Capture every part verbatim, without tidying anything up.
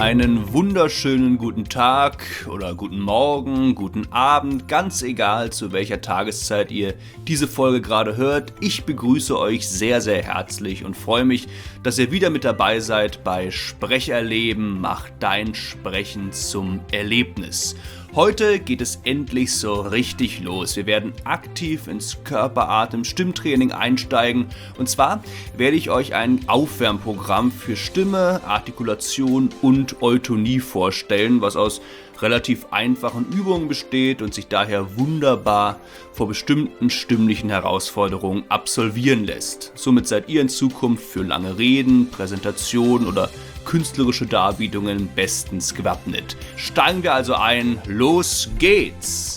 einen wunderschönen guten Tag oder guten Morgen, guten Abend, ganz egal zu welcher Tageszeit ihr diese Folge gerade hört. Ich begrüße euch sehr, sehr herzlich und freue mich, dass ihr wieder mit dabei seid bei Sprecherleben, mach dein Sprechen zum Erlebnis. Heute geht es endlich so richtig los. Wir werden aktiv ins Körperatem-Stimmtraining einsteigen. Und zwar werde ich euch ein Aufwärmprogramm für Stimme, Artikulation und Eutonie vorstellen, was aus relativ einfachen Übungen besteht und sich daher wunderbar vor bestimmten stimmlichen Herausforderungen absolvieren lässt. Somit seid ihr in Zukunft für lange Reden, Präsentationen oder künstlerische Darbietungen bestens gewappnet. Steigen wir also ein, los geht's!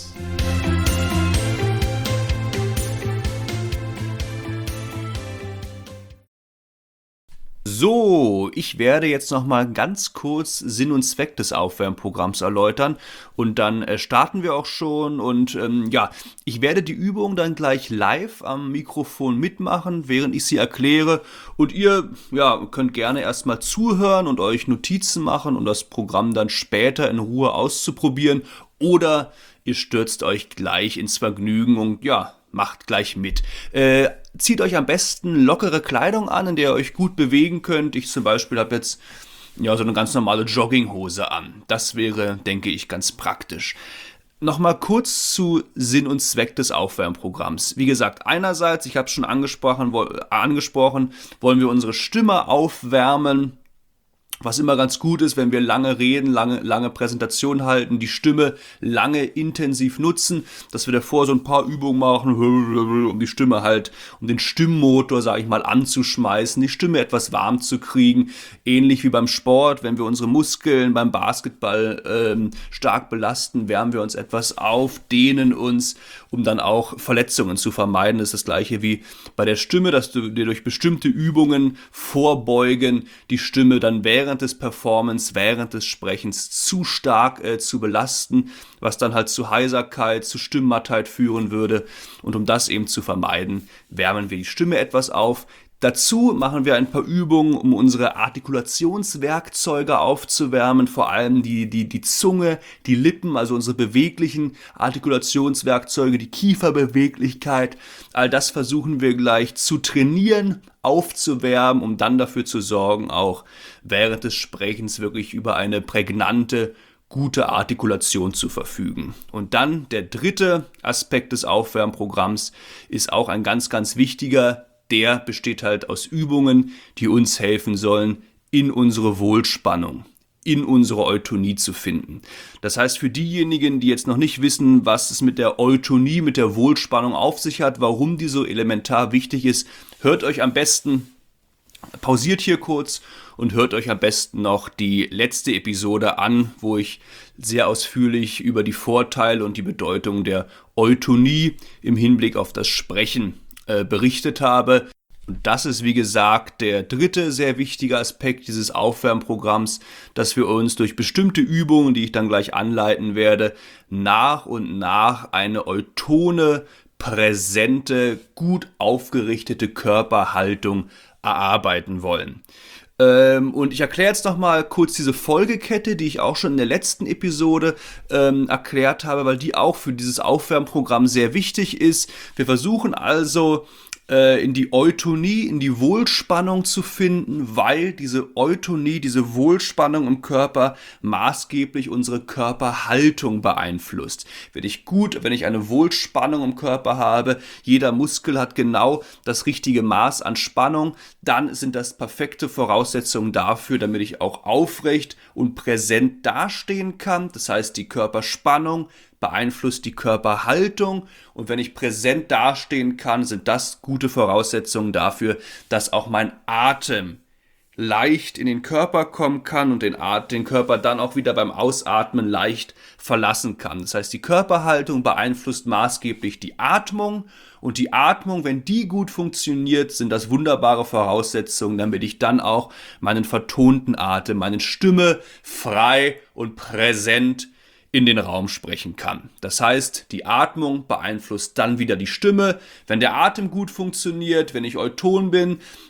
So, ich werde jetzt nochmal ganz kurz Sinn und Zweck des Aufwärmprogramms erläutern und dann äh, starten wir auch schon und ähm, ja, ich werde die Übung dann gleich live am Mikrofon mitmachen, während ich sie erkläre und ihr ja, könnt gerne erstmal zuhören und euch Notizen machen und das Programm dann später in Ruhe auszuprobieren oder ihr stürzt euch gleich ins Vergnügen und ja, macht gleich mit. Äh, zieht euch am besten lockere Kleidung an, in der ihr euch gut bewegen könnt. Ich zum Beispiel habe jetzt ja, so eine ganz normale Jogginghose an. Das wäre, denke ich, ganz praktisch. Nochmal kurz zu Sinn und Zweck des Aufwärmprogramms. Wie gesagt, einerseits, ich habe es schon angesprochen, wo, angesprochen, wollen wir unsere Stimme aufwärmen. Was immer ganz gut ist, wenn wir lange reden, lange, lange Präsentationen halten, die Stimme lange intensiv nutzen, dass wir davor so ein paar Übungen machen, um die Stimme halt, um den Stimmmotor, sage ich mal, anzuschmeißen, die Stimme etwas warm zu kriegen. Ähnlich wie beim Sport, wenn wir unsere Muskeln beim Basketball ähm, stark belasten, wärmen wir uns etwas auf, dehnen uns, um dann auch Verletzungen zu vermeiden. Das ist das gleiche wie bei der Stimme, dass du dir durch bestimmte Übungen vorbeugen, die Stimme dann während des Performance, während des Sprechens zu stark äh, zu belasten, was dann halt zu Heiserkeit, zu Stimmmattheit führen würde. Und um das eben zu vermeiden, wärmen wir die Stimme etwas auf. Dazu machen wir ein paar Übungen, um unsere Artikulationswerkzeuge aufzuwärmen, vor allem die, die, die Zunge, die Lippen, also unsere beweglichen Artikulationswerkzeuge, die Kieferbeweglichkeit. All das versuchen wir gleich zu trainieren, aufzuwärmen, um dann dafür zu sorgen, auch während des Sprechens wirklich über eine prägnante, gute Artikulation zu verfügen. Und dann der dritte Aspekt des Aufwärmprogramms ist auch ein ganz, ganz wichtiger. Der besteht halt aus Übungen, die uns helfen sollen, in unsere Wohlspannung, in unsere Eutonie zu finden. Das heißt, für diejenigen, die jetzt noch nicht wissen, was es mit der Eutonie, mit der Wohlspannung auf sich hat, warum die so elementar wichtig ist, hört euch am besten, pausiert hier kurz und hört euch am besten noch die letzte Episode an, wo ich sehr ausführlich über die Vorteile und die Bedeutung der Eutonie im Hinblick auf das Sprechen berichtet habe. Und das ist, wie gesagt, der dritte sehr wichtige Aspekt dieses Aufwärmprogramms, dass wir uns durch bestimmte Übungen, die ich dann gleich anleiten werde, nach und nach eine eutone, präsente, gut aufgerichtete Körperhaltung erarbeiten wollen. Ähm, und ich erkläre jetzt nochmal kurz diese Folgekette, die ich auch schon in der letzten Episode ähm, erklärt habe, weil die auch für dieses Aufwärmprogramm sehr wichtig ist. Wir versuchen also äh, in die Eutonie, in die Wohlspannung zu finden, weil diese Eutonie, diese Wohlspannung im Körper maßgeblich unsere Körperhaltung beeinflusst. Wenn ich gut, wenn ich eine Wohlspannung im Körper habe, jeder Muskel hat genau das richtige Maß an Spannung, dann sind das perfekte Voraussetzungen dafür, damit ich auch aufrecht und präsent dastehen kann. Das heißt, die Körperspannung beeinflusst die Körperhaltung und wenn ich präsent dastehen kann, sind das gute Voraussetzungen dafür, dass auch mein Atem leicht in den Körper kommen kann und den, At- den Körper dann auch wieder beim Ausatmen leicht verlassen kann. Das heißt, die Körperhaltung beeinflusst maßgeblich die Atmung und die Atmung, wenn die gut funktioniert, sind das wunderbare Voraussetzungen, damit ich dann auch meinen vertonten Atem, meine Stimme frei und präsent in den Raum sprechen kann. Das heißt, die Atmung beeinflusst dann wieder die Stimme. Wenn der Atem gut funktioniert, wenn ich euton bin,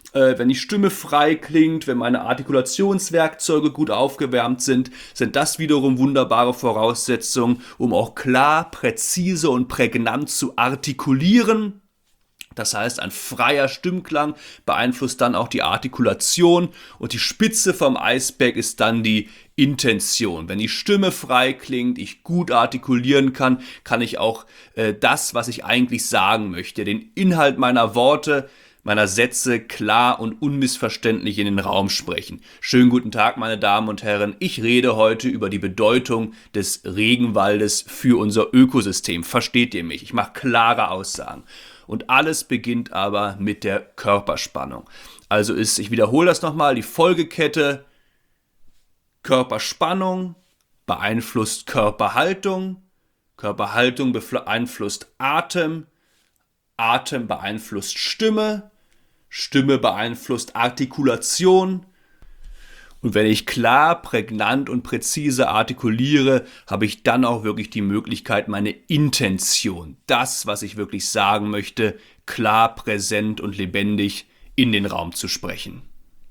äh, wenn die Stimme frei klingt, wenn meine Artikulationswerkzeuge gut aufgewärmt sind, sind das wiederum wunderbare Voraussetzungen, um auch klar, präzise und prägnant zu artikulieren. Das heißt, ein freier Stimmklang beeinflusst dann auch die Artikulation und die Spitze vom Eisberg ist dann die Intention. Wenn die Stimme frei klingt, ich gut artikulieren kann, kann ich auch äh, das, was ich eigentlich sagen möchte, den Inhalt meiner Worte, meiner Sätze klar und unmissverständlich in den Raum sprechen. Schönen guten Tag, meine Damen und Herren. Ich rede heute über die Bedeutung des Regenwaldes für unser Ökosystem. Versteht ihr mich? Ich mache klare Aussagen. Und alles beginnt aber mit der Körperspannung. Also ist, ich wiederhole das nochmal, die Folgekette: Körperspannung beeinflusst Körperhaltung, Körperhaltung beeinflusst Atem, Atem beeinflusst Stimme, Stimme beeinflusst Artikulation. Und wenn ich klar, prägnant und präzise artikuliere, habe ich dann auch wirklich die Möglichkeit, meine Intention, das, was ich wirklich sagen möchte, klar, präsent und lebendig in den Raum zu sprechen.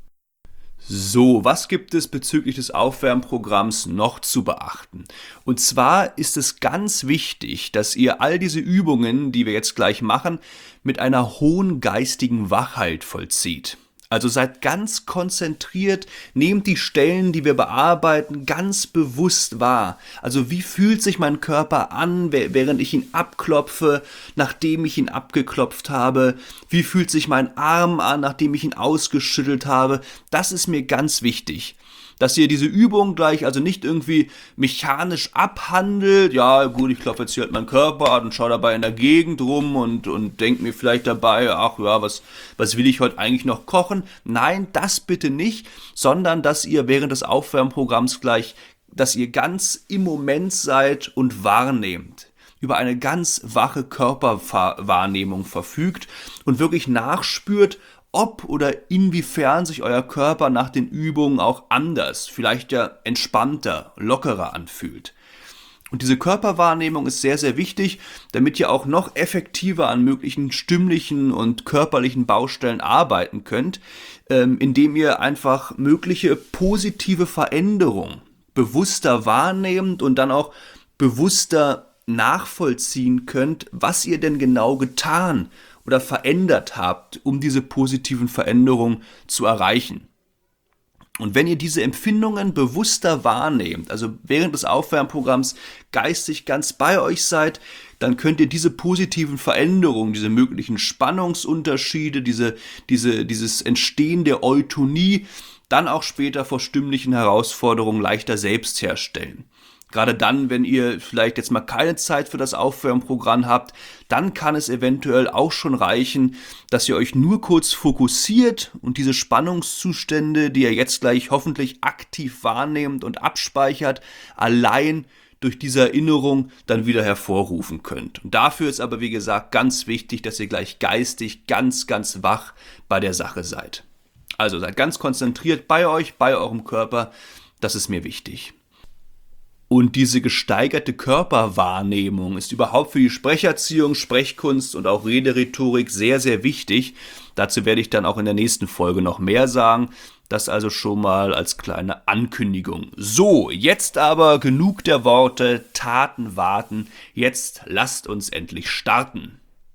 So, was gibt es bezüglich des Aufwärmprogramms noch zu beachten? Und zwar ist es ganz wichtig, dass ihr all diese Übungen, die wir jetzt gleich machen, mit einer hohen geistigen Wachheit vollzieht. Also seid ganz konzentriert, nehmt die Stellen, die wir bearbeiten, ganz bewusst wahr. Also wie fühlt sich mein Körper an, während ich ihn abklopfe, nachdem ich ihn abgeklopft habe? Wie fühlt sich mein Arm an, nachdem ich ihn ausgeschüttelt habe? Das ist mir ganz wichtig. Dass ihr diese Übung gleich also nicht irgendwie mechanisch abhandelt, ja gut, ich klopfe jetzt hier halt meinen Körper an und schaue dabei in der Gegend rum und, und denke mir vielleicht dabei, ach ja, was, was will ich heute eigentlich noch kochen? Nein, das bitte nicht, sondern dass ihr während des Aufwärmprogramms gleich, dass ihr ganz im Moment seid und wahrnehmt, über eine ganz wache Körperwahrnehmung verfügt und wirklich nachspürt, ob oder inwiefern sich euer Körper nach den Übungen auch anders, vielleicht ja entspannter, lockerer anfühlt. Und diese Körperwahrnehmung ist sehr, sehr wichtig, damit ihr auch noch effektiver an möglichen stimmlichen und körperlichen Baustellen arbeiten könnt, ähm, indem ihr einfach mögliche positive Veränderungen bewusster wahrnehmt und dann auch bewusster nachvollziehen könnt, was ihr denn genau getan oder verändert habt, um diese positiven Veränderungen zu erreichen. Und wenn ihr diese Empfindungen bewusster wahrnehmt, also während des Aufwärmprogramms geistig ganz bei euch seid, dann könnt ihr diese positiven Veränderungen, diese möglichen Spannungsunterschiede, diese, diese, dieses Entstehen der Eutonie dann auch später vor stimmlichen Herausforderungen leichter selbst herstellen. Gerade dann, wenn ihr vielleicht jetzt mal keine Zeit für das Aufwärmprogramm habt, dann kann es eventuell auch schon reichen, dass ihr euch nur kurz fokussiert und diese Spannungszustände, die ihr jetzt gleich hoffentlich aktiv wahrnehmt und abspeichert, allein durch diese Erinnerung dann wieder hervorrufen könnt. Und dafür ist aber, wie gesagt, ganz wichtig, dass ihr gleich geistig ganz, ganz wach bei der Sache seid. Also seid ganz konzentriert bei euch, bei eurem Körper, das ist mir wichtig. Und diese gesteigerte Körperwahrnehmung ist überhaupt für die Sprecherziehung, Sprechkunst und auch Rederhetorik sehr, sehr wichtig. Dazu werde ich dann auch in der nächsten Folge noch mehr sagen. Das also schon mal als kleine Ankündigung. So, jetzt aber genug der Worte, Taten warten. Jetzt lasst uns endlich starten.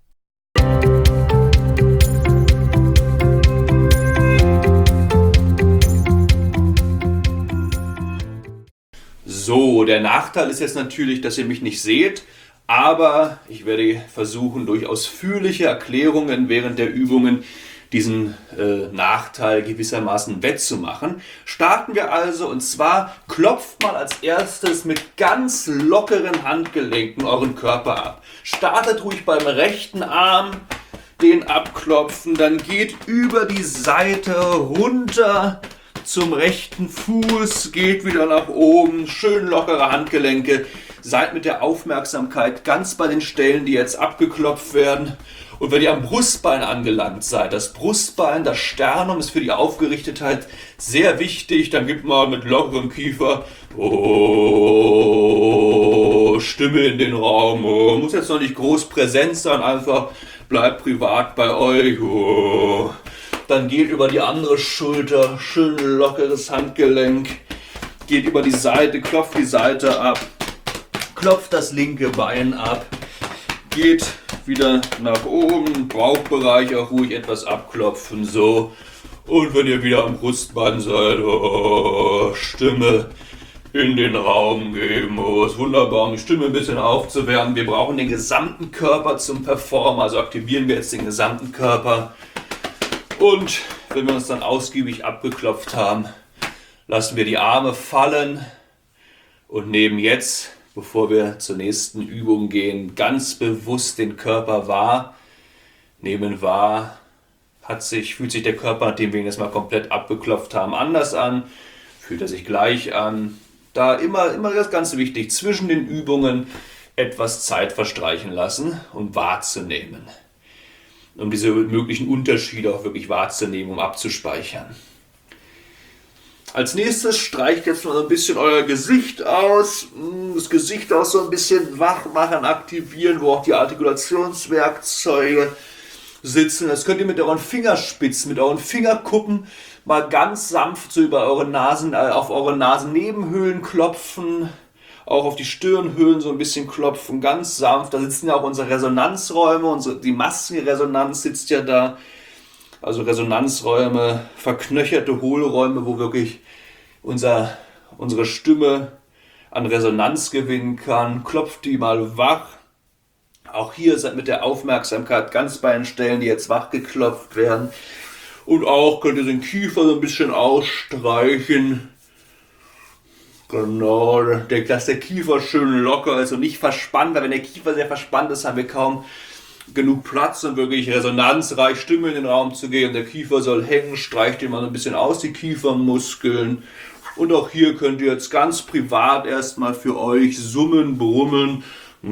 So, der Nachteil ist jetzt natürlich, dass ihr mich nicht seht, aber ich werde versuchen, durch ausführliche Erklärungen während der Übungen diesen äh, Nachteil gewissermaßen wettzumachen. Starten wir also, und zwar klopft mal als erstes mit ganz lockeren Handgelenken euren Körper ab. Startet ruhig beim rechten Arm, den abklopfen, dann geht über die Seite runter zum rechten Fuß, geht wieder nach oben, schön lockere Handgelenke. Seid mit der Aufmerksamkeit ganz bei den Stellen, die jetzt abgeklopft werden. Und wenn ihr am Brustbein angelangt seid, das Brustbein, das Sternum ist für die Aufgerichtetheit sehr wichtig, dann gibt mal mit lockerem Kiefer oh, Stimme in den Raum. Oh, muss jetzt noch nicht groß präsent sein, einfach bleibt privat bei euch. Oh. Dann geht über die andere Schulter, schön lockeres Handgelenk. Geht über die Seite, klopft die Seite ab. Klopft das linke Bein ab. Geht wieder nach oben, Bauchbereich auch ruhig etwas abklopfen, so. Und wenn ihr wieder am Brustbein seid, oh, Stimme in den Raum geben, oh, ist wunderbar, um die Stimme ein bisschen aufzuwärmen. Wir brauchen den gesamten Körper zum Performen, also aktivieren wir jetzt den gesamten Körper. Und wenn wir uns dann ausgiebig abgeklopft haben, lassen wir die Arme fallen und nehmen jetzt, bevor wir zur nächsten Übung gehen, ganz bewusst den Körper wahr. Nehmen wahr, hat sich, fühlt sich der Körper, nachdem wir ihn jetzt mal komplett abgeklopft haben, anders an. Fühlt er sich gleich an. Da immer, immer das ganz wichtig, zwischen den Übungen etwas Zeit verstreichen lassen, um wahrzunehmen. Um diese möglichen Unterschiede auch wirklich wahrzunehmen, um abzuspeichern. Als nächstes streicht jetzt mal so ein bisschen euer Gesicht aus. Das Gesicht auch so ein bisschen wach machen, aktivieren, wo auch die Artikulationswerkzeuge sitzen. Das könnt ihr mit euren Fingerspitzen, mit euren Fingerkuppen mal ganz sanft so über eure Nasen, äh, auf eure Nasennebenhöhlen klopfen. Auch auf die Stirnhöhlen so ein bisschen klopfen, ganz sanft. Da sitzen ja auch unsere Resonanzräume, unsere, die Maskenresonanz sitzt ja da. Also Resonanzräume, verknöcherte Hohlräume, wo wirklich unser, unsere Stimme an Resonanz gewinnen kann. Klopft die mal wach. Auch hier seid mit der Aufmerksamkeit ganz bei den Stellen, die jetzt wach geklopft werden. Und auch könnt ihr den Kiefer so ein bisschen ausstreichen. Genau, dass der Kiefer schön locker ist und nicht verspannt. Weil wenn der Kiefer sehr verspannt ist, haben wir kaum genug Platz, um wirklich resonanzreich Stimme in den Raum zu geben. Der Kiefer soll hängen, streicht ihn mal ein bisschen aus, die Kiefermuskeln. Und auch hier könnt ihr jetzt ganz privat erstmal für euch summen, brummen.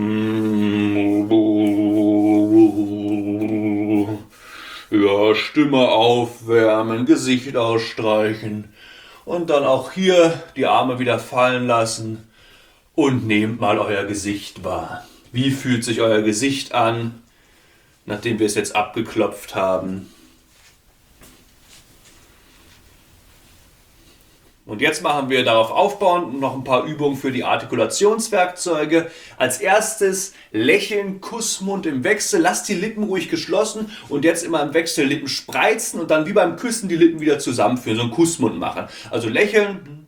Ja, Stimme aufwärmen, Gesicht ausstreichen. Und dann auch hier die Arme wieder fallen lassen. Und nehmt mal euer Gesicht wahr. Wie fühlt sich euer Gesicht an, nachdem wir es jetzt abgeklopft haben? Und jetzt machen wir darauf aufbauend noch ein paar Übungen für die Artikulationswerkzeuge. Als erstes lächeln, Kussmund im Wechsel. Lasst die Lippen ruhig geschlossen und jetzt immer im Wechsel Lippen spreizen und dann wie beim Küssen die Lippen wieder zusammenführen, so einen Kussmund machen. Also lächeln,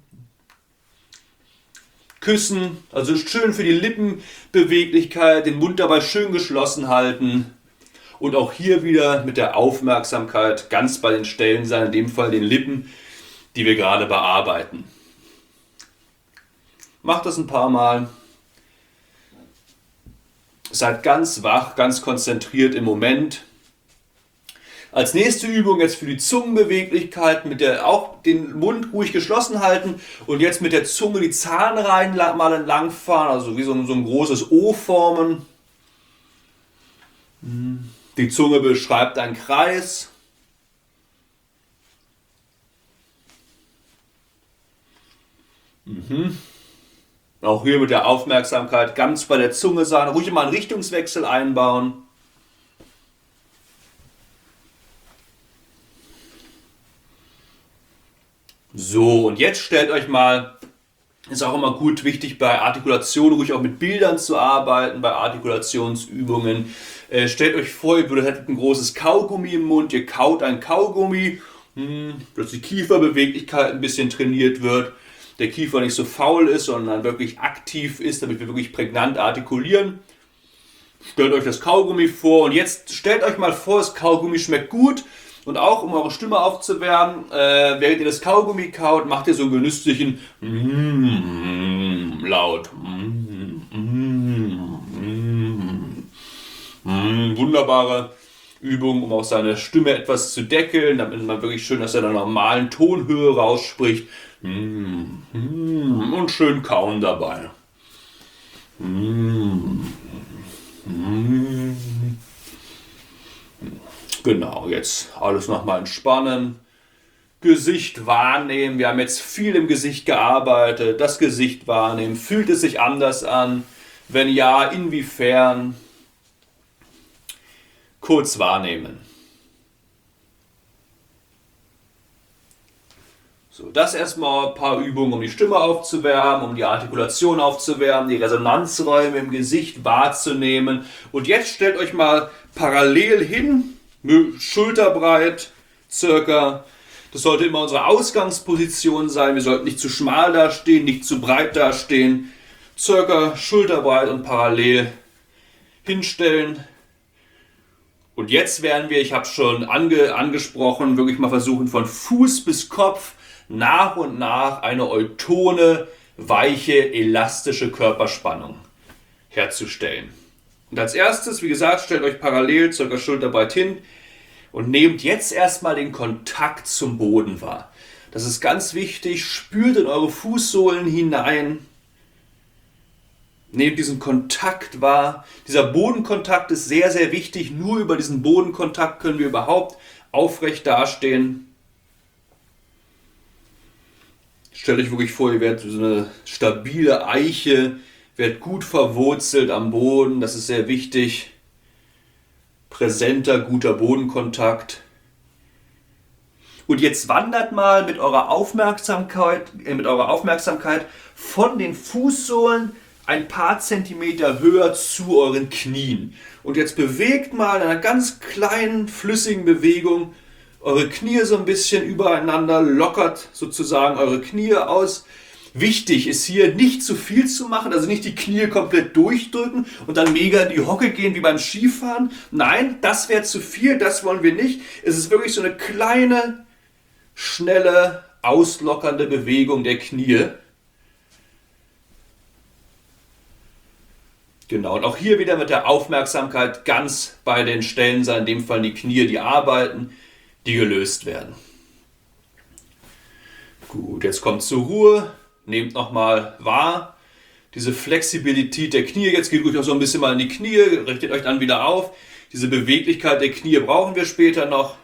küssen, also schön für die Lippenbeweglichkeit, den Mund dabei schön geschlossen halten. Und auch hier wieder mit der Aufmerksamkeit ganz bei den Stellen sein, in dem Fall den Lippen, die wir gerade bearbeiten. Macht das ein paar Mal. Seid ganz wach, ganz konzentriert im Moment. Als nächste Übung jetzt für die Zungenbeweglichkeit, mit der auch den Mund ruhig geschlossen halten und jetzt mit der Zunge die Zahnreihen mal entlang fahren, also wie so ein, so ein großes O formen. Die Zunge beschreibt einen Kreis. Mhm. Auch hier mit der Aufmerksamkeit ganz bei der Zunge sein, ruhig mal einen Richtungswechsel einbauen. So, und jetzt stellt euch mal, ist auch immer gut, wichtig bei Artikulation, ruhig auch mit Bildern zu arbeiten, bei Artikulationsübungen. Äh, stellt euch vor, ihr hättet ein großes Kaugummi im Mund, ihr kaut ein Kaugummi, hm, dass die Kieferbeweglichkeit ein bisschen trainiert wird. Der Kiefer nicht so faul ist, sondern wirklich aktiv ist, damit wir wirklich prägnant artikulieren. Stellt euch das Kaugummi vor und jetzt stellt euch mal vor, das Kaugummi schmeckt gut und auch um eure Stimme aufzuwärmen, äh, während ihr das Kaugummi kaut, macht ihr so einen genüsslichen mm, laut. Mm, mm, mm, mm, wunderbare Übung, um auch seine Stimme etwas zu deckeln, damit man wirklich schön aus seiner normalen Tonhöhe rausspricht. Und schön kauen dabei. Genau, jetzt alles nochmal entspannen. Gesicht wahrnehmen. Wir haben jetzt viel im Gesicht gearbeitet. Das Gesicht wahrnehmen. Fühlt es sich anders an? Wenn ja, inwiefern? Kurz wahrnehmen. So, das erstmal ein paar Übungen, um die Stimme aufzuwärmen, um die Artikulation aufzuwärmen, die Resonanzräume im Gesicht wahrzunehmen. Und jetzt stellt euch mal parallel hin, schulterbreit, circa. Das sollte immer unsere Ausgangsposition sein. Wir sollten nicht zu schmal dastehen, nicht zu breit dastehen. Circa schulterbreit und parallel hinstellen. Und jetzt werden wir, ich habe es schon ange, angesprochen, wirklich mal versuchen, von Fuß bis Kopf nach und nach eine eutone, weiche, elastische Körperspannung herzustellen. Und als erstes, wie gesagt, stellt euch parallel, circa schulterbreit hin und nehmt jetzt erstmal den Kontakt zum Boden wahr. Das ist ganz wichtig, spürt in eure Fußsohlen hinein. Nehmt diesen Kontakt wahr. Dieser Bodenkontakt ist sehr, sehr wichtig. Nur über diesen Bodenkontakt können wir überhaupt aufrecht dastehen. Stellt euch wirklich vor, ihr werdet so eine stabile Eiche, werdet gut verwurzelt am Boden. Das ist sehr wichtig. Präsenter, guter Bodenkontakt. Und jetzt wandert mal mit eurer Aufmerksamkeit, äh, mit eurer Aufmerksamkeit von den Fußsohlen ein paar Zentimeter höher zu euren Knien. Und jetzt bewegt mal in einer ganz kleinen, flüssigen Bewegung eure Knie so ein bisschen übereinander, lockert sozusagen eure Knie aus. Wichtig ist hier nicht zu viel zu machen, also nicht die Knie komplett durchdrücken und dann mega in die Hocke gehen wie beim Skifahren. Nein, das wäre zu viel, das wollen wir nicht. Es ist wirklich so eine kleine, schnelle, auslockernde Bewegung der Knie. Genau, und auch hier wieder mit der Aufmerksamkeit ganz bei den Stellen sein, in dem Fall die Knie, die arbeiten, die gelöst werden. Gut, jetzt kommt zur Ruhe, nehmt nochmal wahr, diese Flexibilität der Knie, jetzt geht ruhig auch so ein bisschen mal in die Knie, richtet euch dann wieder auf. Diese Beweglichkeit der Knie brauchen wir später noch.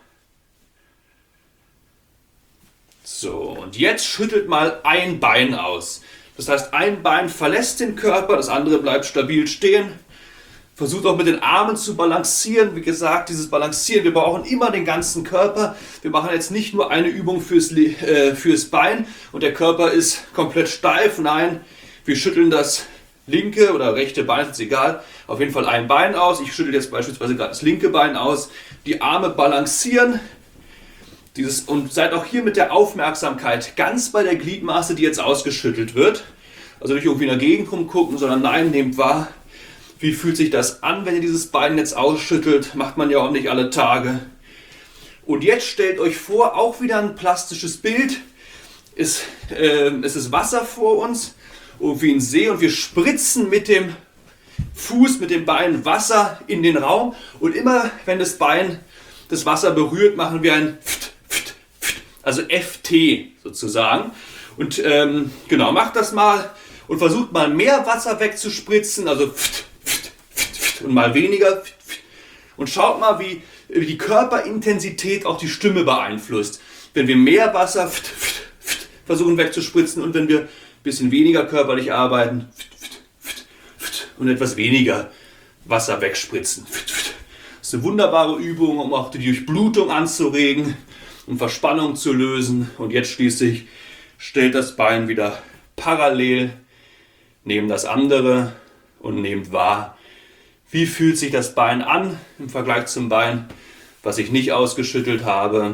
So, und jetzt schüttelt mal ein Bein aus. Das heißt, ein Bein verlässt den Körper, das andere bleibt stabil stehen. Versucht auch mit den Armen zu balancieren. Wie gesagt, dieses Balancieren, wir brauchen immer den ganzen Körper. Wir machen jetzt nicht nur eine Übung fürs, äh, fürs Bein und der Körper ist komplett steif. Nein, wir schütteln das linke oder rechte Bein, ist egal. Auf jeden Fall ein Bein aus. Ich schüttel jetzt beispielsweise gerade das linke Bein aus. Die Arme balancieren. Dieses, und seid auch hier mit der Aufmerksamkeit ganz bei der Gliedmaße, die jetzt ausgeschüttelt wird. Also nicht irgendwie in der Gegend rumgucken, sondern nein, nehmt wahr, wie fühlt sich das an, wenn ihr dieses Bein jetzt ausschüttelt. Macht man ja auch nicht alle Tage. Und jetzt stellt euch vor, auch wieder ein plastisches Bild. Es, äh, es ist Wasser vor uns, irgendwie ein See und wir spritzen mit dem Fuß, mit dem Bein Wasser in den Raum. Und immer, wenn das Bein das Wasser berührt, machen wir ein Pft, Pft, Pft, also F T sozusagen. Und ähm, genau, macht das mal und versucht mal mehr Wasser wegzuspritzen, also Pft, Pft, Pft, Pft, und mal weniger. Pft, Pft. Und schaut mal, wie, wie die Körperintensität auch die Stimme beeinflusst. Wenn wir mehr Wasser Pft, Pft, Pft, versuchen wegzuspritzen und wenn wir ein bisschen weniger körperlich arbeiten Pft, Pft, Pft, Pft, und etwas weniger Wasser wegspritzen. Pft, Pft. Das ist eine wunderbare Übung, um auch die Durchblutung anzuregen, um Verspannung zu lösen. Und jetzt schließlich stellt das Bein wieder parallel neben das andere und nehmt wahr, wie fühlt sich das Bein an im Vergleich zum Bein, was ich nicht ausgeschüttelt habe.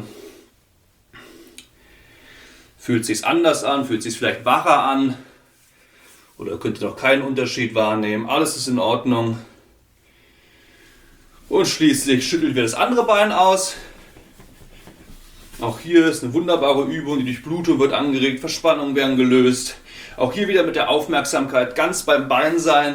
Fühlt es sich anders an, fühlt es sich vielleicht wacher an oder könnt ihr noch keinen Unterschied wahrnehmen. Alles ist in Ordnung. Und schließlich schüttelt wir das andere Bein aus. Auch hier ist eine wunderbare Übung, die Durchblutung wird angeregt, Verspannungen werden gelöst. Auch hier wieder mit der Aufmerksamkeit ganz beim Bein sein.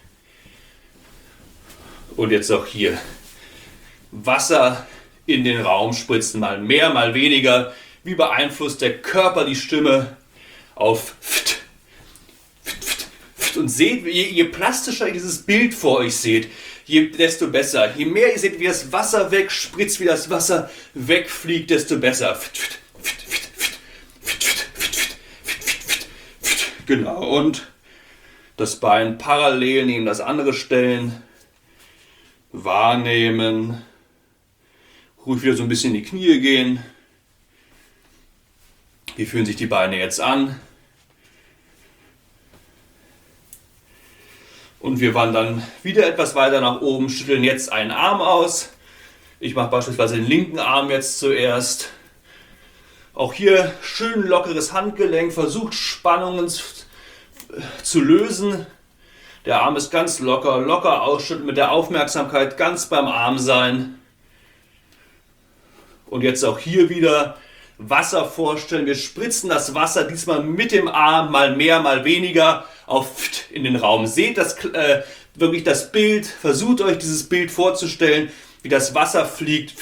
Und jetzt auch hier Wasser in den Raum spritzen, mal mehr, mal weniger. Wie beeinflusst der Körper die Stimme auf Pft, Pft, Pft, Pft. Und seht, je, je plastischer ihr dieses Bild vor euch seht, je, desto besser. Je mehr ihr seht, wie das Wasser wegspritzt, wie das Wasser wegfliegt, desto besser. Genau, und das Bein parallel neben das andere stellen, wahrnehmen, ruhig wieder so ein bisschen in die Knie gehen. Wie fühlen sich die Beine jetzt an? Und wir wandern wieder etwas weiter nach oben, schütteln jetzt einen Arm aus. Ich mache beispielsweise den linken Arm jetzt zuerst. Auch hier schön lockeres Handgelenk, versucht Spannungen zu lösen. Der Arm ist ganz locker, locker ausschütteln, mit der Aufmerksamkeit ganz beim Arm sein. Und jetzt auch hier wieder Wasser vorstellen. Wir spritzen das Wasser diesmal mit dem Arm, mal mehr, mal weniger, auf in den Raum. Seht das, äh, wirklich das Bild, versucht euch dieses Bild vorzustellen, wie das Wasser fliegt.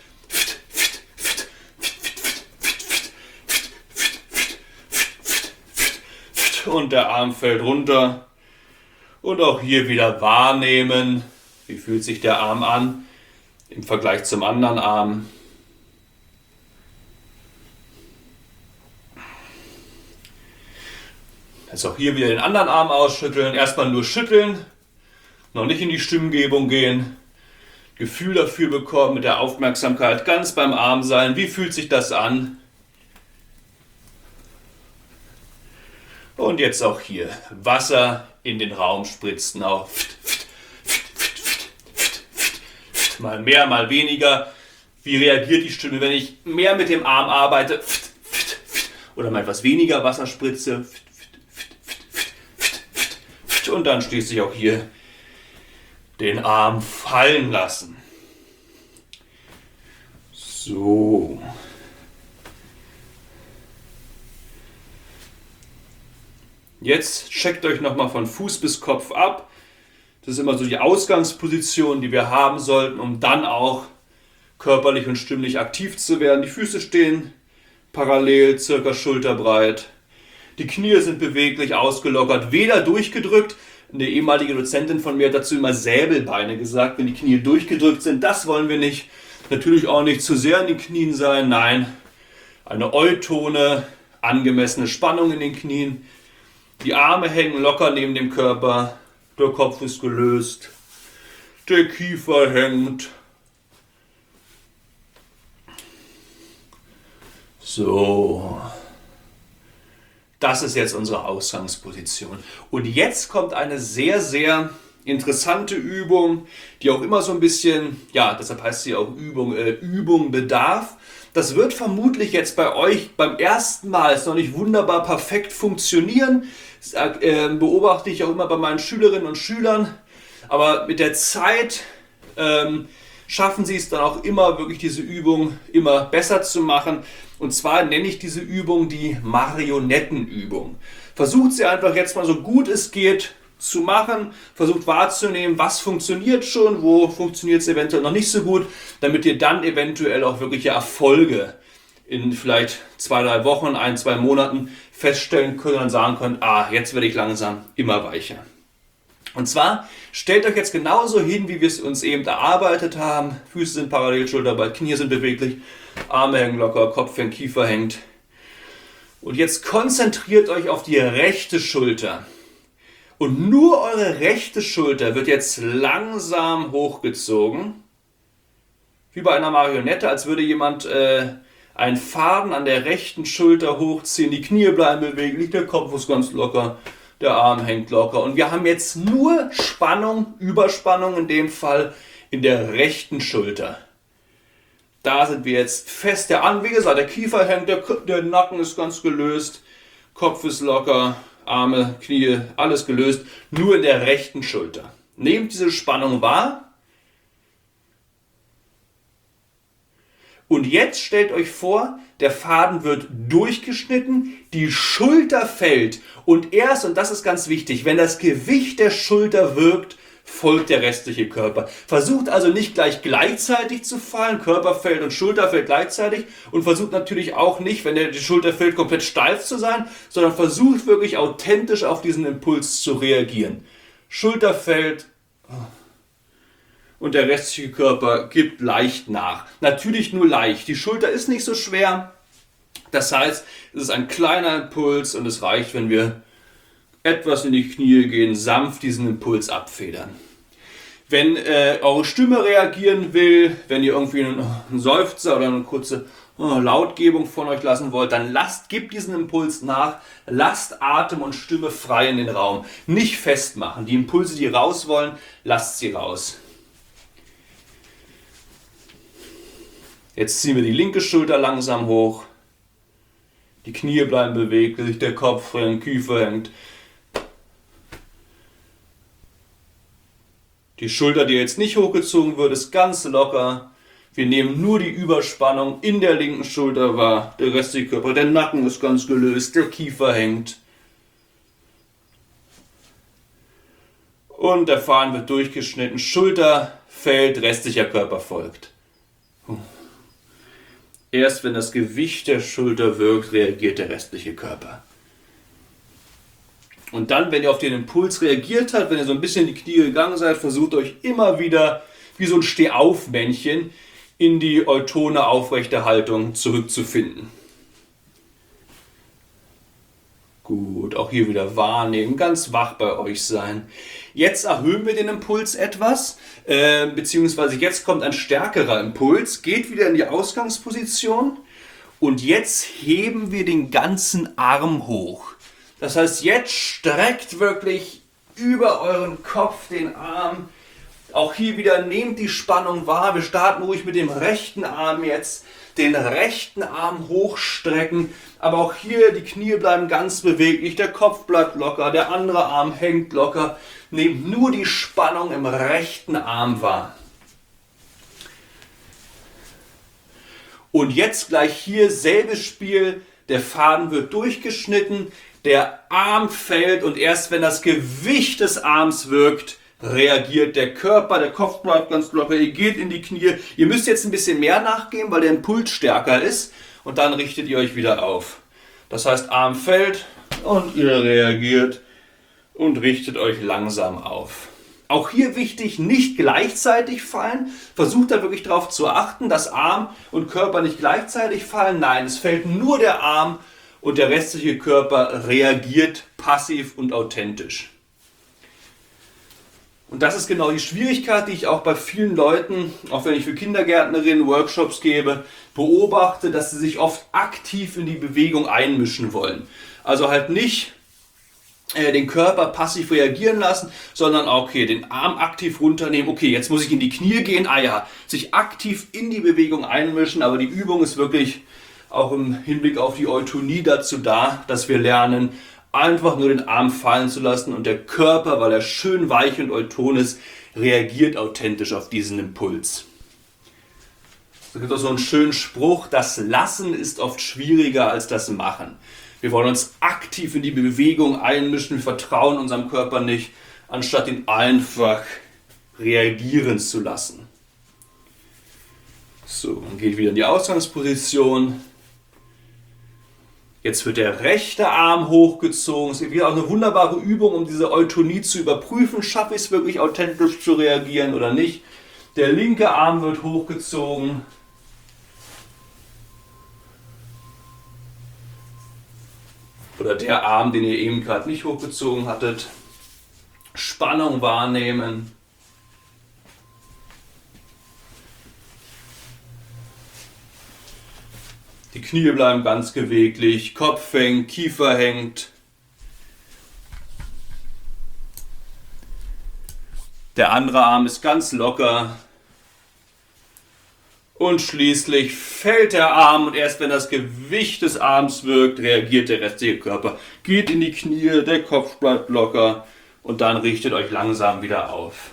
Und der Arm fällt runter. Und auch hier wieder wahrnehmen, wie fühlt sich der Arm an im Vergleich zum anderen Arm. Jetzt auch hier wieder den anderen Arm ausschütteln. Erstmal nur schütteln, noch nicht in die Stimmgebung gehen. Gefühl dafür bekommen, mit der Aufmerksamkeit ganz beim Arm sein. Wie fühlt sich das an? Und jetzt auch hier Wasser in den Raum spritzen. Auch mal mehr, mal weniger. Wie reagiert die Stimme, wenn ich mehr mit dem Arm arbeite oder mal etwas weniger Wasser spritze? Und dann schließlich auch hier den Arm fallen lassen. So. Jetzt checkt euch nochmal von Fuß bis Kopf ab. Das ist immer so die Ausgangsposition, die wir haben sollten, um dann auch körperlich und stimmlich aktiv zu werden. Die Füße stehen parallel, circa schulterbreit. Die Knie sind beweglich, ausgelockert, weder durchgedrückt. Eine ehemalige Dozentin von mir hat dazu immer Säbelbeine gesagt, wenn die Knie durchgedrückt sind. Das wollen wir nicht. Natürlich auch nicht zu sehr in den Knien sein. Nein, eine Eutone, angemessene Spannung in den Knien. Die Arme hängen locker neben dem Körper. Der Kopf ist gelöst. Der Kiefer hängt. So. Das ist jetzt unsere Ausgangsposition. Und jetzt kommt eine sehr, sehr interessante Übung, die auch immer so ein bisschen, ja, deshalb heißt sie auch Übung, äh, Übung bedarf. Das wird vermutlich jetzt bei euch beim ersten Mal ist noch nicht wunderbar perfekt funktionieren. Das äh, beobachte ich auch immer bei meinen Schülerinnen und Schülern. Aber mit der Zeit ähm, schaffen sie es dann auch immer, wirklich diese Übung immer besser zu machen. Und zwar nenne ich diese Übung die Marionettenübung. Versucht sie einfach jetzt mal so gut es geht zu machen. Versucht wahrzunehmen, was funktioniert schon, wo funktioniert es eventuell noch nicht so gut, damit ihr dann eventuell auch wirkliche Erfolge in vielleicht zwei, drei Wochen, ein, zwei Monaten feststellen könnt und sagen könnt, ah, jetzt werde ich langsam immer weicher. Und zwar stellt euch jetzt genauso hin, wie wir es uns eben erarbeitet haben. Füße sind parallel, Schulterbreit, Knie sind beweglich, Arme hängen locker, Kopf hängt, Kiefer hängt. Und jetzt konzentriert euch auf die rechte Schulter. Und nur eure rechte Schulter wird jetzt langsam hochgezogen. Wie bei einer Marionette, als würde jemand äh, einen Faden an der rechten Schulter hochziehen. Die Knie bleiben beweglich, der Kopf ist ganz locker. Der Arm hängt locker und wir haben jetzt nur Spannung, Überspannung in dem Fall in der rechten Schulter. Da sind wir jetzt fest an. Wie gesagt, der Kiefer hängt, der, der Nacken ist ganz gelöst, Kopf ist locker, Arme, Knie, alles gelöst. Nur in der rechten Schulter. Nehmt diese Spannung wahr. Und jetzt stellt euch vor, der Faden wird durchgeschnitten, die Schulter fällt und erst, und das ist ganz wichtig, wenn das Gewicht der Schulter wirkt, folgt der restliche Körper. Versucht also nicht gleich gleichzeitig zu fallen, Körper fällt und Schulter fällt gleichzeitig und versucht natürlich auch nicht, wenn die Schulter fällt, komplett steif zu sein, sondern versucht wirklich authentisch auf diesen Impuls zu reagieren. Schulter fällt und der restliche Körper gibt leicht nach. Natürlich nur leicht. Die Schulter ist nicht so schwer. Das heißt, es ist ein kleiner Impuls und es reicht, wenn wir etwas in die Knie gehen, sanft diesen Impuls abfedern. Wenn äh, eure Stimme reagieren will, wenn ihr irgendwie einen, einen Seufzer oder eine kurze Lautgebung von euch lassen wollt, dann lasst, gebt diesen Impuls nach, lasst Atem und Stimme frei in den Raum. Nicht festmachen. Die Impulse, die raus wollen, lasst sie raus. Jetzt ziehen wir die linke Schulter langsam hoch. Die Knie bleiben beweglich, der Kopf hängt, Kiefer hängt. Die Schulter, die jetzt nicht hochgezogen wird, ist ganz locker. Wir nehmen nur die Überspannung in der linken Schulter wahr. Der restliche Körper, der Nacken ist ganz gelöst, der Kiefer hängt. Und der Faden wird durchgeschnitten. Schulter fällt, restlicher Körper folgt. Erst wenn das Gewicht der Schulter wirkt, reagiert der restliche Körper. Und dann, wenn ihr auf den Impuls reagiert habt, wenn ihr so ein bisschen in die Knie gegangen seid, versucht euch immer wieder wie so ein Stehaufmännchen in die eutone aufrechte Haltung zurückzufinden. Gut, auch hier wieder wahrnehmen, ganz wach bei euch sein. Jetzt erhöhen wir den Impuls etwas, äh, beziehungsweise jetzt kommt ein stärkerer Impuls, geht wieder in die Ausgangsposition und jetzt heben wir den ganzen Arm hoch. Das heißt, jetzt streckt wirklich über euren Kopf den Arm. Auch hier wieder nehmt die Spannung wahr. Wir starten ruhig mit dem rechten Arm jetzt. Den rechten Arm hochstrecken. Aber auch hier die Knie bleiben ganz beweglich. Der Kopf bleibt locker. Der andere Arm hängt locker. Nehmt nur die Spannung im rechten Arm wahr. Und jetzt gleich hier selbes Spiel. Der Faden wird durchgeschnitten. Der Arm fällt und erst wenn das Gewicht des Arms wirkt, reagiert der Körper, der Kopf bleibt ganz locker, ihr geht in die Knie. Ihr müsst jetzt ein bisschen mehr nachgeben, weil der Impuls stärker ist und dann richtet ihr euch wieder auf. Das heißt, Arm fällt und ihr reagiert und richtet euch langsam auf. Auch hier wichtig, nicht gleichzeitig fallen. Versucht da wirklich darauf zu achten, dass Arm und Körper nicht gleichzeitig fallen. Nein, es fällt nur der Arm und der restliche Körper reagiert passiv und authentisch. Und das ist genau die Schwierigkeit, die ich auch bei vielen Leuten, auch wenn ich für Kindergärtnerinnen Workshops gebe, beobachte, dass sie sich oft aktiv in die Bewegung einmischen wollen. Also halt nicht äh, den Körper passiv reagieren lassen, sondern okay, den Arm aktiv runternehmen. Okay, jetzt muss ich in die Knie gehen. Ah ja, sich aktiv in die Bewegung einmischen, aber die Übung ist wirklich auch im Hinblick auf die Eutonie dazu da, dass wir lernen, einfach nur den Arm fallen zu lassen und der Körper, weil er schön weich und euton ist, reagiert authentisch auf diesen Impuls. Es gibt auch so einen schönen Spruch, das Lassen ist oft schwieriger als das Machen. Wir wollen uns aktiv in die Bewegung einmischen, wir vertrauen unserem Körper nicht, anstatt ihn einfach reagieren zu lassen. So, dann geht wieder in die Ausgangsposition. Jetzt wird der rechte Arm hochgezogen. Es ist wieder auch eine wunderbare Übung, um diese Eutonie zu überprüfen. Schaffe ich es wirklich authentisch zu reagieren oder nicht? Der linke Arm wird hochgezogen. Oder der Arm, den ihr eben gerade nicht hochgezogen hattet. Spannung wahrnehmen. Die Knie bleiben ganz beweglich, Kopf hängt, Kiefer hängt. Der andere Arm ist ganz locker. Und schließlich fällt der Arm und erst wenn das Gewicht des Arms wirkt, reagiert der restliche Körper. Geht in die Knie, der Kopf bleibt locker und dann richtet euch langsam wieder auf.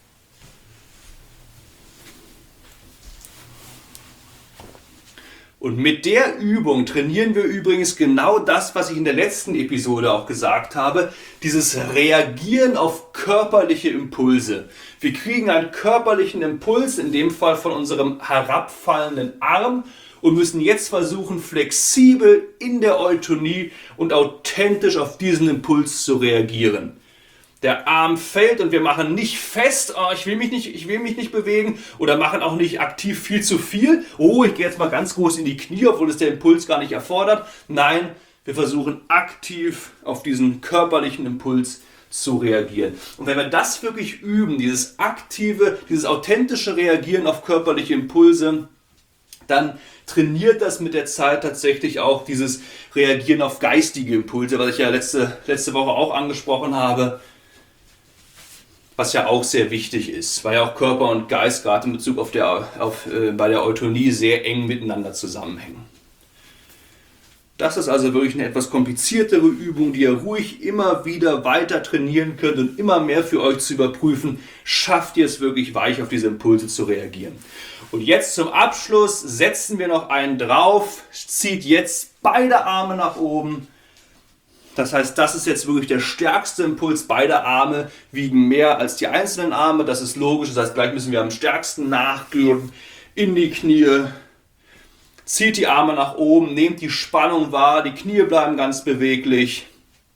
Und mit der Übung trainieren wir übrigens genau das, was ich in der letzten Episode auch gesagt habe, dieses Reagieren auf körperliche Impulse. Wir kriegen einen körperlichen Impuls, in dem Fall von unserem herabfallenden Arm, und müssen jetzt versuchen, flexibel in der Eutonie und authentisch auf diesen Impuls zu reagieren. Der Arm fällt und wir machen nicht fest, oh, ich will mich nicht, ich will mich nicht bewegen, oder machen auch nicht aktiv viel zu viel. Oh, ich gehe jetzt mal ganz groß in die Knie, obwohl es der Impuls gar nicht erfordert. Nein, wir versuchen aktiv auf diesen körperlichen Impuls zu reagieren. Und wenn wir das wirklich üben, dieses aktive, dieses authentische Reagieren auf körperliche Impulse, dann trainiert das mit der Zeit tatsächlich auch dieses Reagieren auf geistige Impulse, was ich ja letzte, letzte Woche auch angesprochen habe, was ja auch sehr wichtig ist, weil ja auch Körper und Geist gerade in Bezug auf der, auf, äh, bei der Eutonie sehr eng miteinander zusammenhängen. Das ist also wirklich eine etwas kompliziertere Übung, die ihr ruhig immer wieder weiter trainieren könnt und immer mehr für euch zu überprüfen, schafft ihr es wirklich weich auf diese Impulse zu reagieren. Und jetzt zum Abschluss setzen wir noch einen drauf, zieht jetzt beide Arme nach oben. Das heißt, das ist jetzt wirklich der stärkste Impuls. Beide Arme wiegen mehr als die einzelnen Arme, das ist logisch. Das heißt, gleich müssen wir am stärksten nachgeben in die Knie. Zieht die Arme nach oben, nehmt die Spannung wahr, die Knie bleiben ganz beweglich.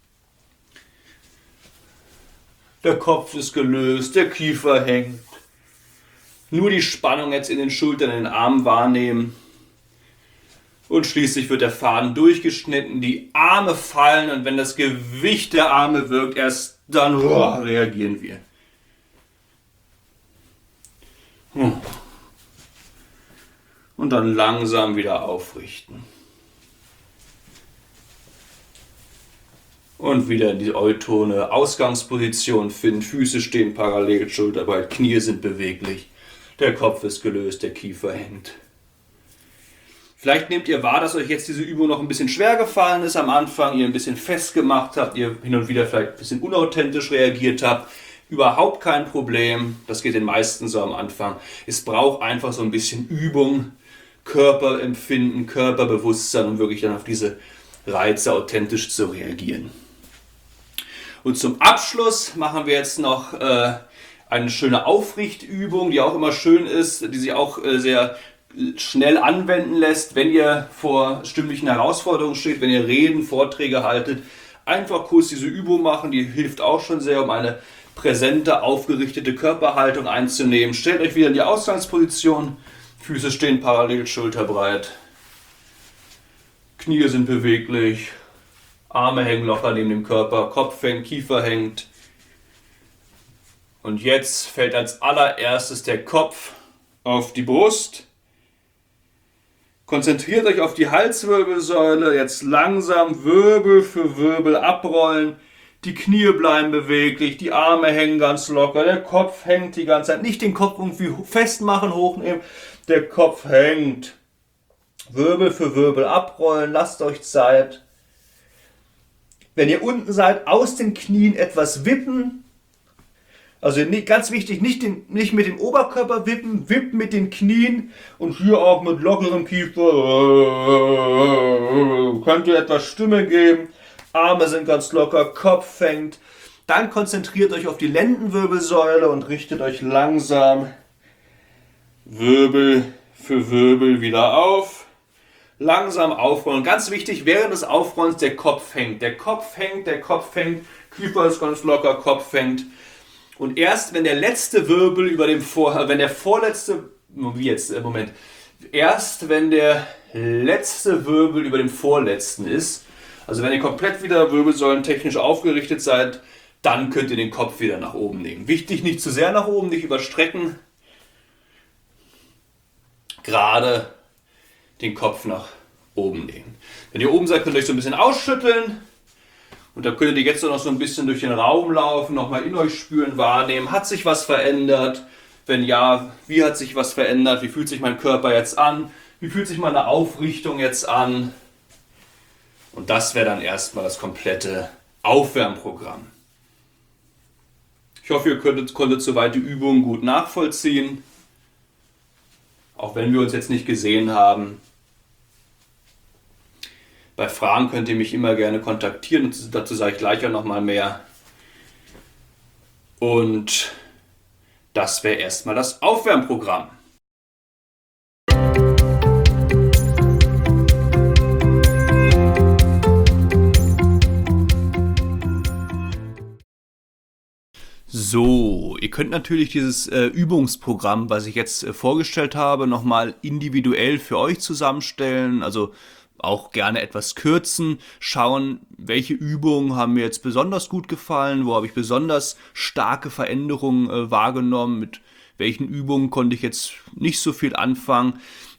Der Kopf ist gelöst, der Kiefer hängt. Nur die Spannung jetzt in den Schultern, in den Armen wahrnehmen. Und schließlich wird der Faden durchgeschnitten, die Arme fallen und wenn das Gewicht der Arme wirkt, erst dann oh, reagieren wir. Hm. Und dann langsam wieder aufrichten. Und wieder in die Eutone Ausgangsposition finden. Füße stehen parallel, Schulterbreit, Knie sind beweglich. Der Kopf ist gelöst, der Kiefer hängt. Vielleicht nehmt ihr wahr, dass euch jetzt diese Übung noch ein bisschen schwer gefallen ist am Anfang, ihr ein bisschen festgemacht habt, ihr hin und wieder vielleicht ein bisschen unauthentisch reagiert habt. Überhaupt kein Problem, das geht den meisten so am Anfang. Es braucht einfach so ein bisschen Übung, Körperempfinden, Körperbewusstsein, um wirklich dann auf diese Reize authentisch zu reagieren. Und zum Abschluss machen wir jetzt noch äh, eine schöne Aufrichtübung, die auch immer schön ist, die sich auch äh, sehr schnell anwenden lässt, wenn ihr vor stimmlichen Herausforderungen steht, wenn ihr Reden, Vorträge haltet. Einfach kurz diese Übung machen, die hilft auch schon sehr, um eine präsente, aufgerichtete Körperhaltung einzunehmen. Stellt euch wieder in die Ausgangsposition. Füße stehen parallel, schulterbreit. Knie sind beweglich. Arme hängen locker neben dem Körper. Kopf hängt, Kiefer hängt. Und jetzt fällt als allererstes der Kopf auf die Brust. Konzentriert euch auf die Halswirbelsäule. Jetzt langsam Wirbel für Wirbel abrollen. Die Knie bleiben beweglich, die Arme hängen ganz locker, der Kopf hängt die ganze Zeit. Nicht den Kopf irgendwie festmachen, hochnehmen. Der Kopf hängt. Wirbel für Wirbel abrollen, lasst euch Zeit. Wenn ihr unten seid, aus den Knien etwas wippen. Also nicht, ganz wichtig, nicht, den, nicht mit dem Oberkörper wippen, wippen mit den Knien und hier auch mit lockerem Kiefer. Könnt ihr etwas Stimme geben. Arme sind ganz locker, Kopf hängt. Dann konzentriert euch auf die Lendenwirbelsäule und richtet euch langsam Wirbel für Wirbel wieder auf. Langsam aufrollen. Ganz wichtig, während des Aufrollens der Kopf hängt. Der Kopf hängt, der Kopf hängt, Kiefer ist ganz locker, Kopf hängt. Und erst wenn der letzte Wirbel über dem Vor... wenn der vorletzte... Wie jetzt? Moment. Erst wenn der letzte Wirbel über dem vorletzten ist, also wenn ihr komplett wieder wirbelsäulentechnisch aufgerichtet seid, dann könnt ihr den Kopf wieder nach oben nehmen. Wichtig, nicht zu sehr nach oben, nicht überstrecken. Gerade den Kopf nach oben nehmen. Wenn ihr oben seid, könnt ihr euch so ein bisschen ausschütteln. Und da könntet ihr jetzt noch so ein bisschen durch den Raum laufen, nochmal in euch spüren, wahrnehmen. Hat sich was verändert? Wenn ja, wie hat sich was verändert? Wie fühlt sich mein Körper jetzt an? Wie fühlt sich meine Aufrichtung jetzt an? Und das wäre dann erstmal das komplette Aufwärmprogramm. Ich hoffe, ihr konntet, konntet soweit die Übungen gut nachvollziehen. Auch wenn wir uns jetzt nicht gesehen haben. Bei Fragen könnt ihr mich immer gerne kontaktieren. Und dazu sage ich gleich auch nochmal mehr. Und das wäre erstmal das Aufwärmprogramm. So, ihr könnt natürlich dieses äh, Übungsprogramm, was ich jetzt äh, vorgestellt habe, nochmal individuell für euch zusammenstellen, also auch gerne etwas kürzen, schauen, welche Übungen haben mir jetzt besonders gut gefallen, wo habe ich besonders starke Veränderungen äh, wahrgenommen, mit welchen Übungen konnte ich jetzt nicht so viel anfangen.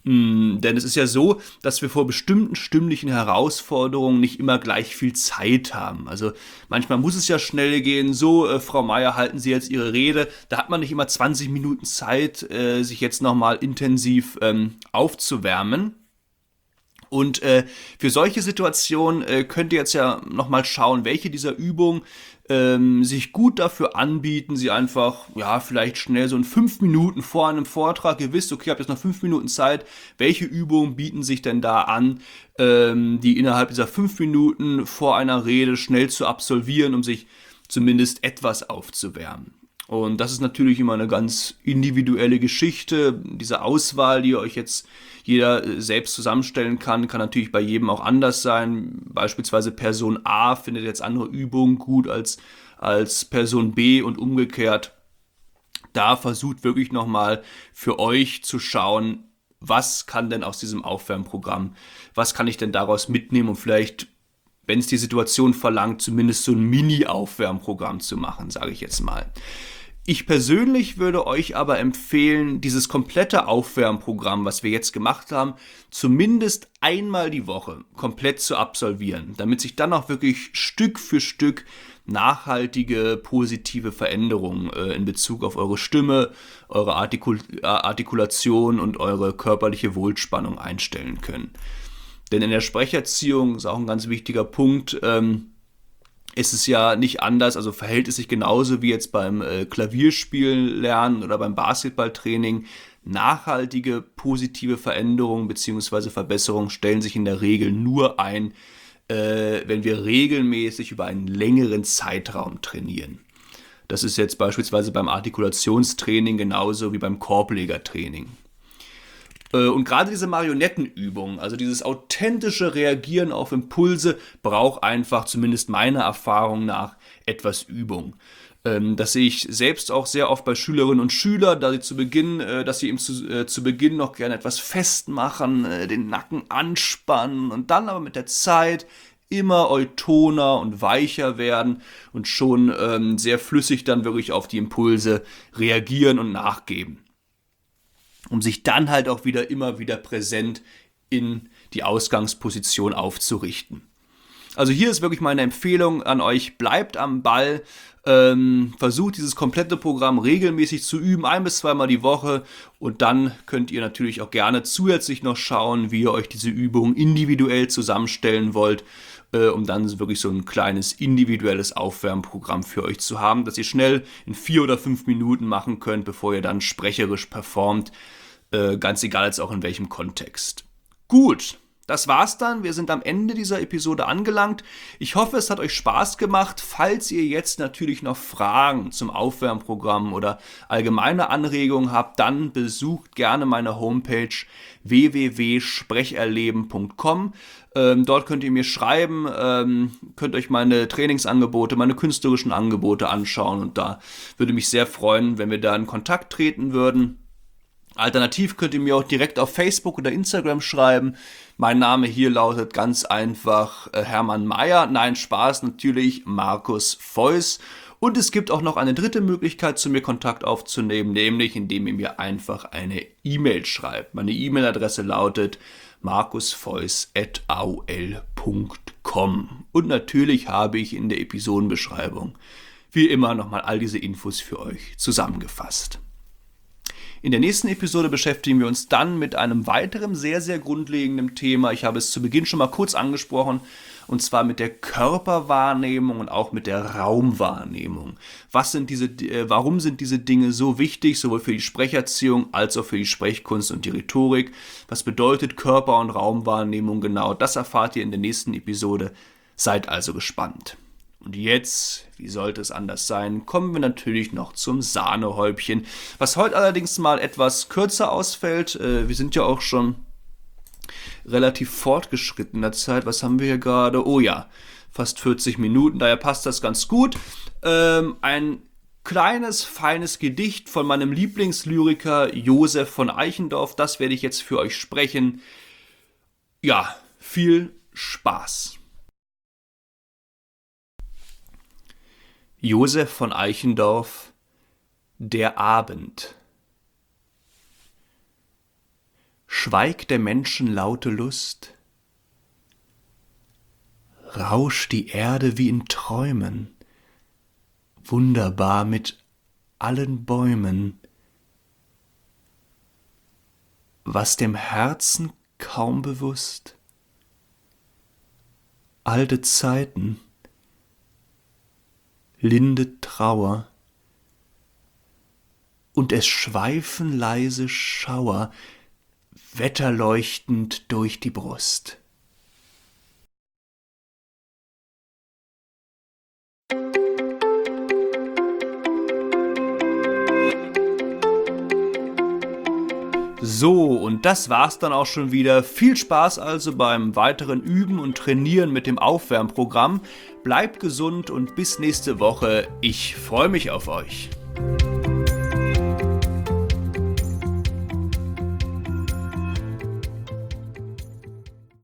Mm, Denn es ist ja so, dass wir vor bestimmten stimmlichen Herausforderungen nicht immer gleich viel Zeit haben. Also manchmal muss es ja schnell gehen. So, äh, Frau Meier, halten Sie jetzt Ihre Rede. Da hat man nicht immer zwanzig Minuten Zeit, äh, sich jetzt nochmal intensiv ähm, aufzuwärmen. Und äh, für solche Situationen äh, könnt ihr jetzt ja nochmal schauen, welche dieser Übungen ähm, sich gut dafür anbieten, sie einfach, ja, vielleicht schnell so in fünf Minuten vor einem Vortrag, ihr wisst, okay, ihr habt jetzt noch fünf Minuten Zeit, welche Übungen bieten sich denn da an, ähm, die innerhalb dieser fünf Minuten vor einer Rede schnell zu absolvieren, um sich zumindest etwas aufzuwärmen. Und das ist natürlich immer eine ganz individuelle Geschichte. Diese Auswahl, die ihr euch jetzt jeder äh, selbst zusammenstellen kann, kann natürlich bei jedem auch anders sein. Beispielsweise Person A findet jetzt andere Übungen gut als, als Person B und umgekehrt. Da versucht wirklich nochmal für euch zu schauen, was kann denn aus diesem Aufwärmprogramm, was kann ich denn daraus mitnehmen und vielleicht, wenn es die Situation verlangt, zumindest so ein Mini-Aufwärmprogramm zu machen, sage ich jetzt mal. Ich persönlich würde euch aber empfehlen, dieses komplette Aufwärmprogramm, was wir jetzt gemacht haben, zumindest einmal die Woche komplett zu absolvieren, damit sich dann auch wirklich Stück für Stück nachhaltige, positive Veränderungen äh, in Bezug auf eure Stimme, eure Artikul Artikulation und eure körperliche Wohlspannung einstellen können. Denn in der Sprecherziehung ist auch ein ganz wichtiger Punkt, ähm, ist es ja nicht anders, also verhält es sich genauso wie jetzt beim äh, Klavierspielen lernen oder beim Basketballtraining. Nachhaltige, positive Veränderungen bzw. Verbesserungen stellen sich in der Regel nur ein, äh, wenn wir regelmäßig über einen längeren Zeitraum trainieren. Das ist jetzt beispielsweise beim Artikulationstraining genauso wie beim Korblegertraining. Und gerade diese Marionettenübung, also dieses authentische Reagieren auf Impulse, braucht einfach, zumindest meiner Erfahrung nach, etwas Übung. Das sehe ich selbst auch sehr oft bei Schülerinnen und Schülern, da sie zu Beginn, dass sie eben zu, äh, zu Beginn noch gerne etwas festmachen, äh, den Nacken anspannen und dann aber mit der Zeit immer eutoner und weicher werden und schon ähm, sehr flüssig dann wirklich auf die Impulse reagieren und nachgeben, um sich dann halt auch wieder immer wieder präsent in die Ausgangsposition aufzurichten. Also hier ist wirklich meine Empfehlung an euch, bleibt am Ball, ähm, versucht dieses komplette Programm regelmäßig zu üben, ein bis zweimal die Woche, und dann könnt ihr natürlich auch gerne zusätzlich noch schauen, wie ihr euch diese Übungen individuell zusammenstellen wollt, äh, um dann wirklich so ein kleines individuelles Aufwärmprogramm für euch zu haben, das ihr schnell in vier oder fünf Minuten machen könnt, bevor ihr dann sprecherisch performt, äh, ganz egal jetzt auch in welchem Kontext. Gut. Das war's dann. Wir sind am Ende dieser Episode angelangt. Ich hoffe, es hat euch Spaß gemacht. Falls ihr jetzt natürlich noch Fragen zum Aufwärmprogramm oder allgemeine Anregungen habt, dann besucht gerne meine Homepage w w w punkt sprecherleben punkt com. Ähm, dort könnt ihr mir schreiben, ähm, könnt euch meine Trainingsangebote, meine künstlerischen Angebote anschauen, und da würde mich sehr freuen, wenn wir da in Kontakt treten würden. Alternativ könnt ihr mir auch direkt auf Facebook oder Instagram schreiben. Mein Name hier lautet ganz einfach äh, Hermann Meier. Nein, Spaß, natürlich Markus Feuß. Und es gibt auch noch eine dritte Möglichkeit, zu mir Kontakt aufzunehmen, nämlich indem ihr mir einfach eine E-Mail schreibt. Meine E-Mail-Adresse lautet markusfeuß at a o l punkt com. Und natürlich habe ich in der Episodenbeschreibung wie immer nochmal all diese Infos für euch zusammengefasst. In der nächsten Episode beschäftigen wir uns dann mit einem weiteren sehr, sehr grundlegenden Thema. Ich habe es zu Beginn schon mal kurz angesprochen, und zwar mit der Körperwahrnehmung und auch mit der Raumwahrnehmung. Was sind diese, äh, warum sind diese Dinge so wichtig, sowohl für die Sprecherziehung als auch für die Sprechkunst und die Rhetorik? Was bedeutet Körper- und Raumwahrnehmung genau? Das erfahrt ihr in der nächsten Episode. Seid also gespannt. Und jetzt, wie sollte es anders sein, kommen wir natürlich noch zum Sahnehäubchen, was heute allerdings mal etwas kürzer ausfällt. Wir sind ja auch schon relativ fortgeschritten in der Zeit. Was haben wir hier gerade? Oh ja, fast vierzig Minuten, daher passt das ganz gut. Ähm, ein kleines, feines Gedicht von meinem Lieblingslyriker Josef von Eichendorff, das werde ich jetzt für euch sprechen. Ja, viel Spaß. Josef von Eichendorff, Der Abend. schweigt der Menschen laute Lust. Rauscht die Erde wie in Träumen, wunderbar mit allen Bäumen. Was dem Herzen kaum bewusst. Alte Zeiten, linde Trauer, und es schweifen leise Schauer, wetterleuchtend durch die Brust. So, und das war's dann auch schon wieder. Viel Spaß also beim weiteren Üben und Trainieren mit dem Aufwärmprogramm. Bleibt gesund und bis nächste Woche. Ich freue mich auf euch.